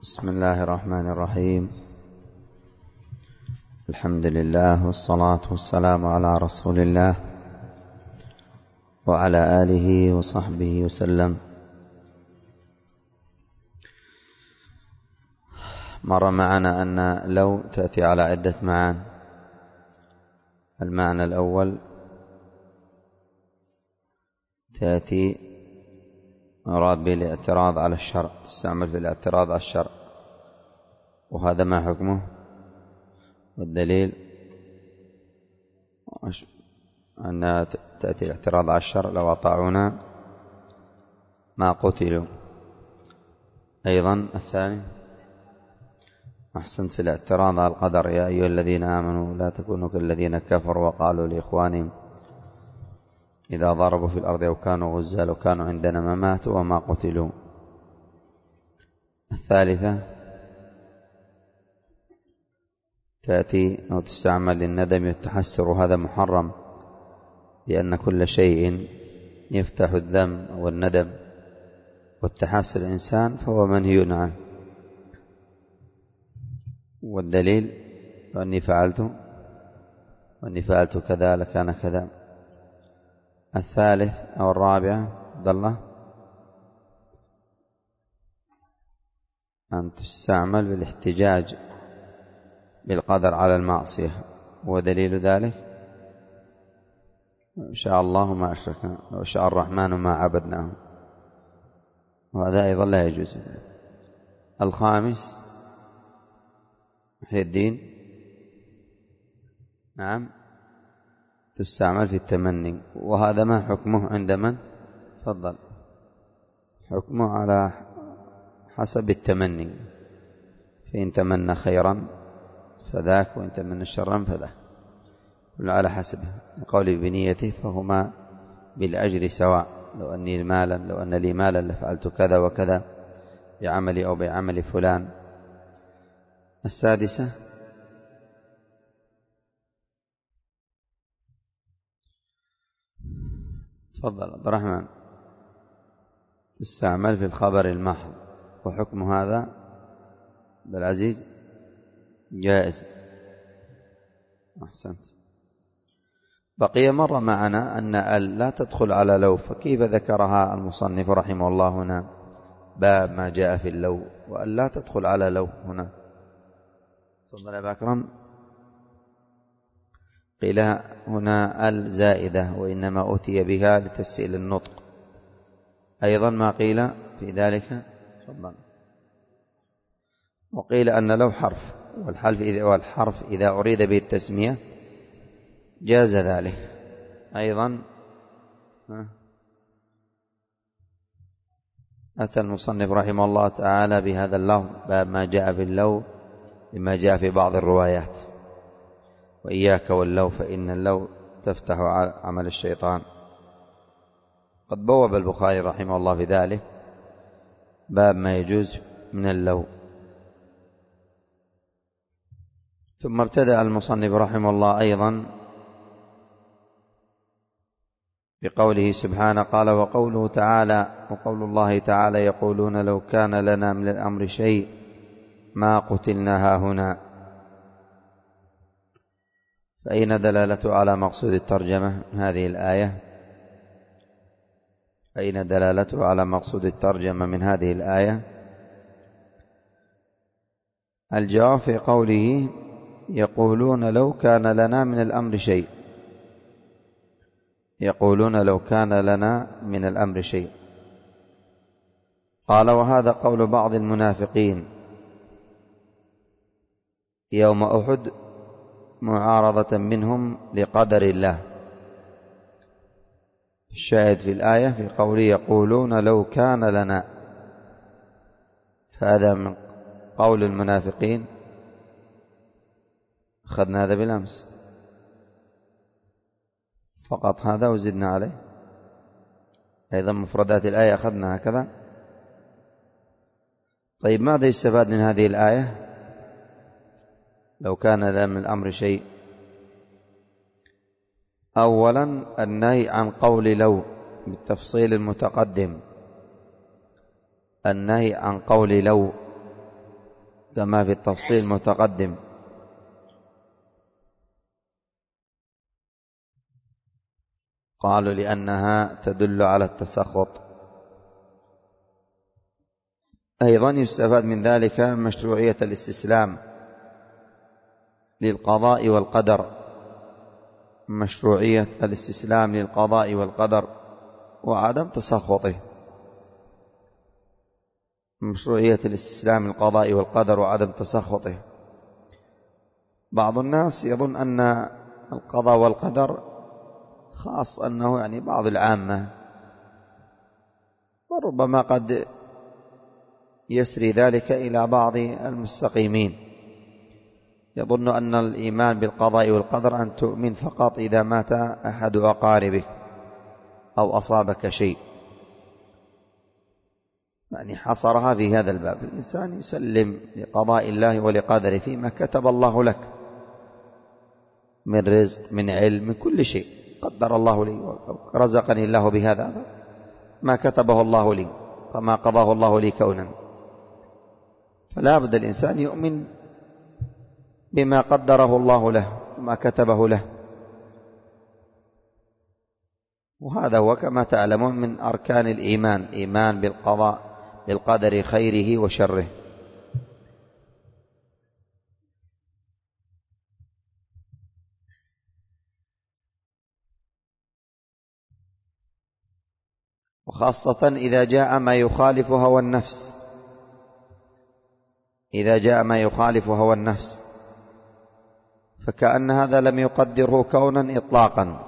بسم الله الرحمن الرحيم. الحمد لله والصلاة والسلام على رسول الله وعلى آله وصحبه وسلم. مر معنا أن لو تأتي على عدة معاني. المعنى الأول تأتي مراد به الاعتراض على الشرع، تستعمل في الاعتراض على الشرع، وهذا ما حكمه؟ والدليل أن تأتي الاعتراض على الشرع: لو أطاعونا ما قتلوا. أيضا الثاني أحسنت في الاعتراض على القدر: يا أيها الذين آمنوا لا تكونوا كالذين كفروا وقالوا لإخوانهم إذا ضربوا في الأرض أو كانوا غزا لو كانوا عندنا ما ماتوا وما قتلوا. الثالثة تأتي أو تستعمل للندم والتحسر، وهذا محرم، لأن كل شيء يفتح الذم والندم والتحسر الإنسان فهو منهي عنه. والدليل: وأني فعلت كذا لكان كذا. الثالث أو الرابعة عبد الله أن تستعمل بالاحتجاج بالقدر على المعصية، ودليل ذلك: إن شاء الله ما أشركنا لو شاء الرحمن ما عبدناه، وهذا أيضا لا يجوز. الخامس محي الدين، نعم، تستعمل في التمني، وهذا ما حكمه عند من؟ تفضل. حكمه على حسب التمني، فإن تمنى خيرا فذاك، وإن تمنى شرا فذاك، كل على حسبه. لقول بنيته فهما بالأجر سواء، لو أن لي مالا لفعلت كذا وكذا بعملي أو بعمل فلان. السادسة تفضل عبد الرحمن، تستعمل في الخبر المحض، وحكم هذا عبد العزيز جائز. أحسنت. بقي مر معنا أن لا تدخل على لو، فكيف ذكرها المصنف رحمه الله هنا؟ باب ما جاء في اللو، وأن لا تدخل على لو هنا. تفضل يا أبا أكرم. قيل هنا الزائدة، وإنما أتي بها لتسهيل النطق. أيضا ما قيل في ذلك. تفضل. وقيل أن لو حرف، والحرف إذا أريد به التسمية جاز ذلك. أيضا أتى المصنف رحمه الله تعالى بهذا اللفظ: باب ما جاء في اللو، بما جاء في بعض الروايات: وإياك واللو فإن اللو تفتح عمل الشيطان. قد بوب البخاري رحمه الله في ذلك باب ما يجوز من اللو. ثم ابتدأ المصنف رحمه الله أيضا بقوله سبحانه: قال وقول الله تعالى: يقولون لو كان لنا من الأمر شيء ما قتلنا هاهنا. فأين دلالة على مقصود الترجمة هذه الآية؟ أين دلالته على مقصود الترجمة من هذه الآية؟ الجواب في قوله: يقولون لو كان لنا من الأمر شيء. يقولون لو كان لنا من الأمر شيء. قال: وهذا قول بعض المنافقين يوم أحد معارضة منهم لقدر الله. الشاهد في الآية في قوله: يقولون لو كان لنا، فهذا من قول المنافقين. أخذنا هذا بالأمس فقط، هذا وزدنا عليه. أيضا مفردات الآية أخذنا هكذا. طيب، ماذا يستفاد من هذه الآية؟ لو كان لنا من الأمر شيء. أولا النهي عن قول لو بالتفصيل المتقدم. النهي عن قول لو كما في التفصيل متقدم. قالوا لأنها تدل على التسخط. أيضا يستفاد من ذلك مشروعية الاستسلام للقضاء والقدر، مشروعية الاستسلام للقضاء والقدر وعدم تسخطه، مشروعية الاستسلام للقضاء والقدر وعدم تسخطه. بعض الناس يظن أن القضاء والقدر خاص، أنه يعني بعض العامة، وربما قد يسري ذلك إلى بعض المستقيمين، يظن أن الإيمان بالقضاء والقدر أن تؤمن فقط إذا مات أحد أقاربك أو أصابك شيء، يعني حصرها في هذا الباب. الإنسان يسلم لقضاء الله ولقدره فيما كتب الله لك من رزق، من علم، من كل شيء قدر الله لي، رزقني الله بهذا ما كتبه الله لي، فما قضاه الله لي كونا. فلا بد الإنسان يؤمن بما قدره الله له وما كتبه له، وهذا هو كما تعلمون من أركان الإيمان، إيمان بالقضاء بالقدر خيره وشره. وخاصة إذا جاء ما يخالف هوى النفس، إذا جاء ما يخالف هوى النفس فكأن هذا لم يقدره كونا إطلاقا،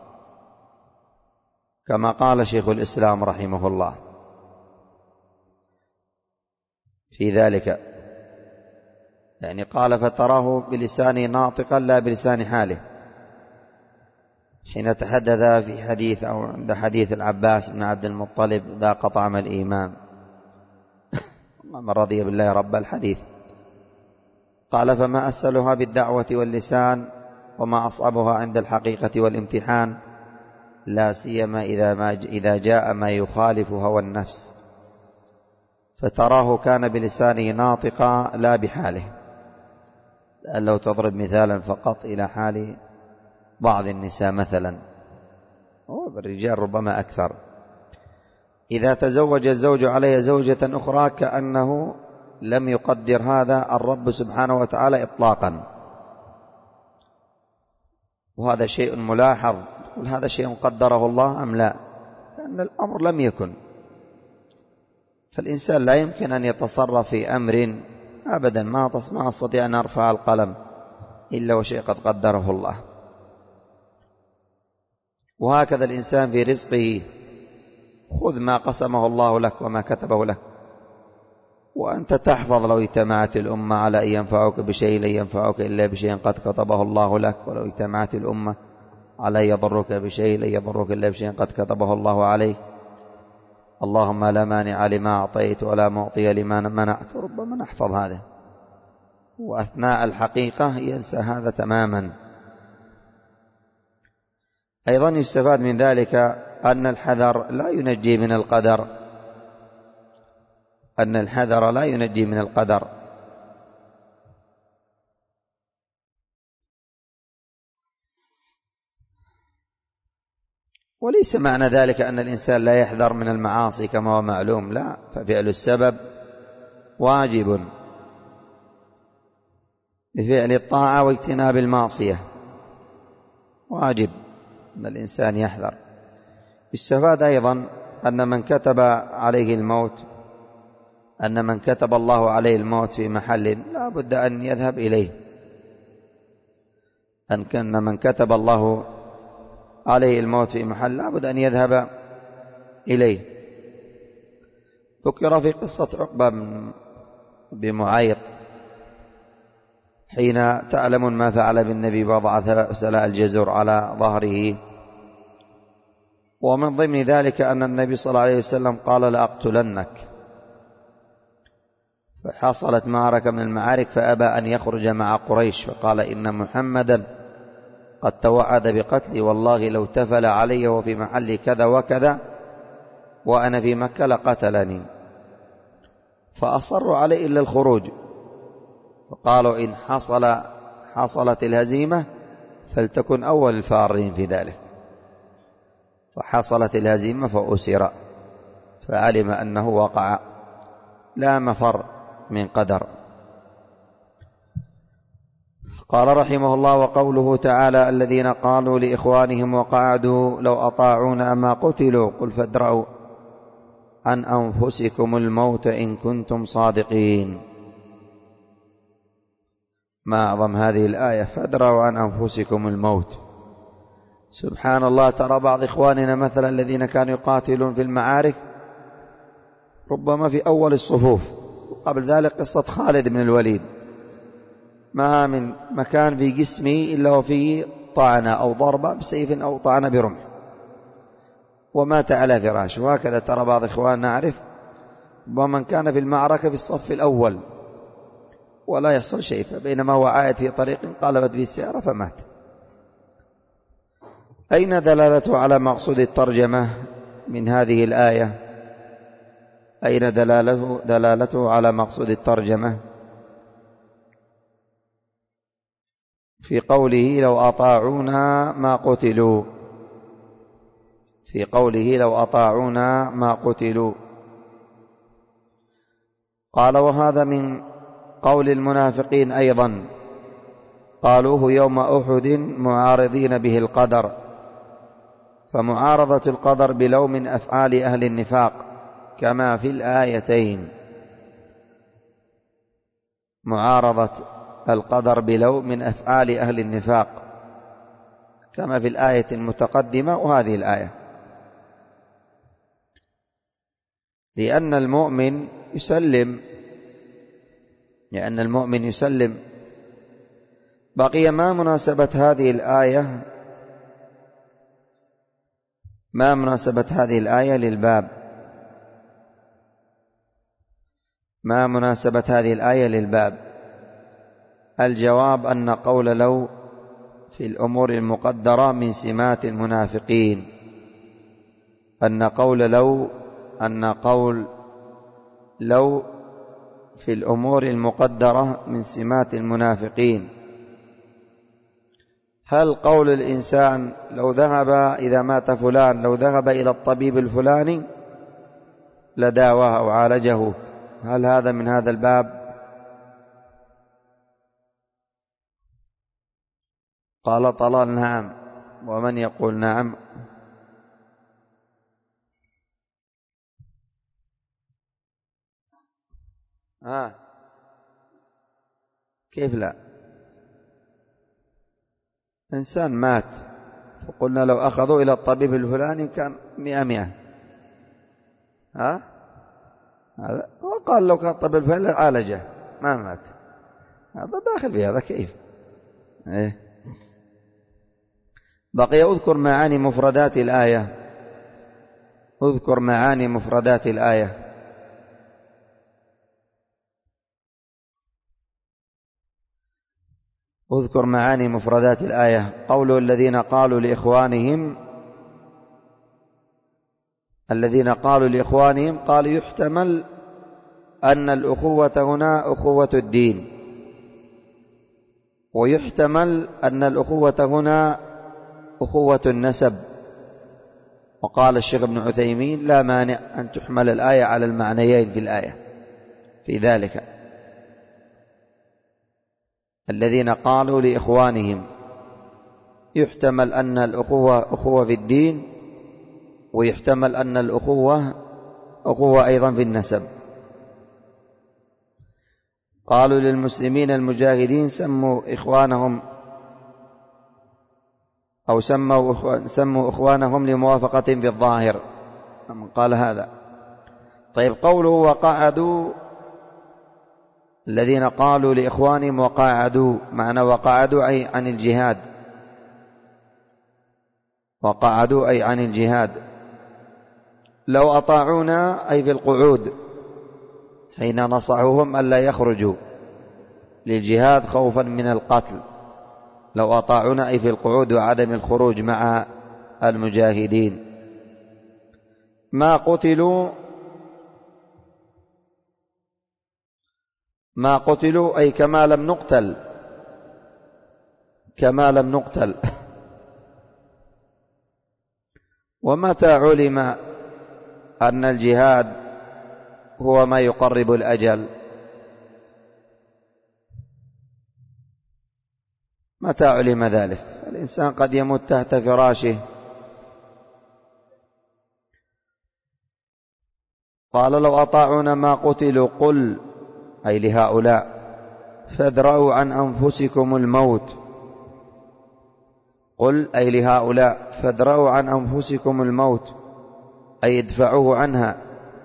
كما قال شيخ الإسلام رحمه الله في ذلك، يعني قال فتراه بلسانه ناطقا لا بلسان حاله، حين تحدث في حديث أو عند حديث العباس بن عبد المطلب ذاق طعم الإيمان من رضي بالله رب الحديث، قال فما أسهلها بالدعوة واللسان وما أصعبها عند الحقيقة والامتحان، لا سيما إذا جاء ما يخالف هوى النفس، فتراه كان بلسانه ناطقا لا بحاله. لأن لو تضرب مثالا فقط إلى حال بعض النساء مثلا، والرجال ربما أكثر، إذا تزوج الزوج عليه زوجة أخرى كأنه لم يقدر هذا الرب سبحانه وتعالى إطلاقا، وهذا شيء ملاحظ، تقول هذا شيء قدره الله أم لا؟ كأن الأمر لم يكن. فالإنسان لا يمكن أن يتصرف في أمر أبدا، ما أستطيع أن أرفع القلم إلا وشيء قد قدره الله. وهكذا الإنسان في رزقه، خذ ما قسمه الله لك وما كتبه لك، وأنت تحفظ لو اجتمعت الأمة على أن ينفعوك بشيء لن ينفعوك إلا بشيء قد كتبه الله لك، ولو اجتمعت الأمة على أن يضرك بشيء لن يضرك إلا بشيء قد كتبه الله عليك. اللهم لا مانع لما أعطيت ولا معطي لما منعت. ربما نحفظ هذا وأثناء الحقيقة ينسى هذا تماما. أيضا يستفاد من ذلك أن الحذر لا ينجي من القدر، أن الحذر لا ينجي من القدر. وليس معنى ذلك أن الإنسان لا يحذر من المعاصي كما هو معلوم، لا، ففعل السبب واجب بفعل الطاعة واجتناب المعصية، واجب أن الإنسان يحذر. يستفاد أيضا أن من كتب عليه الموت، أن من كتب الله عليه الموت في محل لا بد أن يذهب إليه، أن كان من كتب الله عليه الموت في محل لا بد أن يذهب إليه. ذكر في قصة عقبة بمعيط حين تعلمون ما فعل بالنبي، وضع سلاء الجزر على ظهره، ومن ضمن ذلك أن النبي صلى الله عليه وسلم قال لأقتلنك، فحصلت معركة من المعارك فأبى أن يخرج مع قريش، فقال إن محمدا قد توعد بقتلي، والله لو تفل علي وفي محل كذا وكذا وأنا في مكة لقتلني، فأصروا عليه إلا الخروج، وقالوا إن حصلت الهزيمة فلتكن أول الفارين في ذلك، فحصلت الهزيمة فأسر، فعلم أنه وقع، لا مفر من قدر. قال رحمه الله: وقوله تعالى: الذين قالوا لإخوانهم وقعدوا لو أطاعونا ما قتلوا قل فادرءوا عن أنفسكم الموت إن كنتم صادقين. ما أعظم هذه الآية، فادرءوا عن أنفسكم الموت. سبحان الله، ترى بعض إخواننا مثلا الذين كانوا يقاتلون في المعارك ربما في أول الصفوف، وقبل ذلك قصة خالد بن الوليد، ما من مكان في جسمه إلا وفيه طعنة أو ضربة بسيف أو طعنة برمح، ومات على فراشه. وهكذا ترى بعض إخواننا نعرف ومن كان في المعركة في الصف الأول ولا يحصل شيء، فبينما هو عائد في طريق قلبت به السيارة فمات. أين دلالته على مقصود الترجمة من هذه الآية؟ أين دلالته على مقصود الترجمة؟ في قوله لو أطاعونا ما قتلوا، في قوله لو أطاعونا ما قتلوا. قال: وهذا من قول المنافقين أيضا، قالوه يوم أحد معارضين به القدر، فمعارضة القدر بلو من أفعال أهل النفاق كما في الآيتين. معارضة القدر بلو من أفعال أهل النفاق كما في الآية المتقدمة وهذه الآية، لأن المؤمن يسلم. بقي ما مناسبة هذه الآية، ما مناسبة هذه الآية للباب؟ ما مناسبة هذه الآية للباب؟ الجواب أن قول لو في الأمور المقدرة من سمات المنافقين، أن قول لو في الأمور المقدرة من سمات المنافقين. هل قول الإنسان لو ذهب إذا مات فلان لو ذهب إلى الطبيب الفلاني لداواه أو عالجه، هل هذا من هذا الباب؟ قال طلال: نعم. ومن يقول نعم؟ كيف لا؟ إنسان مات فقلنا لو أخذوا إلى الطبيب الفلاني كان 100. هذا وقال لو كان الطبيب الفلاني عالجه ما مات، هذا داخل في هذا. كيف؟ بقي أذكر معاني مفردات الآية. أذكر معاني مفردات الآية. أذكر معاني مفردات الآية. قوله الذين قالوا لإخوانهم، قال يحتمل أن الأخوة هنا أخوة الدين، ويحتمل أن الأخوة هنا أخوة النسب. وقال الشيخ ابن عثيمين: لا مانع أن تحمل الآية على المعنيين في الآية في ذلك. الذين قالوا لإخوانهم، يحتمل أن الأخوة أخوة في الدين، ويحتمل أن الأخوة أخوة أيضا في النسب. قالوا للمسلمين المجاهدين سموا إخوانهم أو سموا إخوانهم لموافقة في الظاهر، من قال هذا. طيب، قوله وقعدوا، الذين قالوا لإخوانهم وقعدوا، معنى وقعدوا أي عن الجهاد، وقعدوا أي عن الجهاد. لو أطاعونا أي في القعود حين نصحوهم ألا يخرجوا للجهاد خوفا من القتل. لو أطاعونا أي في القعود وعدم الخروج مع المجاهدين. ما قتلوا، ما قتلوا أي كما لم نقتل، كما لم نقتل. ومتى علم أن الجهاد هو ما يقرب الأجل؟ متى علم ذلك؟ الإنسان قد يموت تحت فراشه. قال لو أطاعونا ما قتلوا، قل أي لهؤلاء فادرأوا عن أنفسكم الموت. قل أي لهؤلاء فادرأوا عن أنفسكم الموت، أي ادفعوه عنها،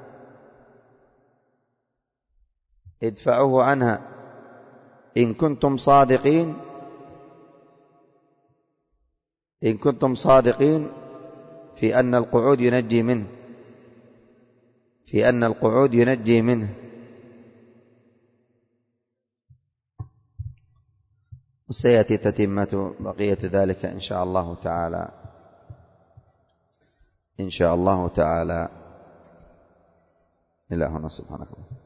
ادفعوه عنها إن كنتم صادقين، إن كنتم صادقين في أن القعود ينجي منه، في أن القعود ينجي منه. وسيأتي تتمة بقية ذلك إن شاء الله تعالى، إن شاء الله تعالى. إلى هنا، سبحانك.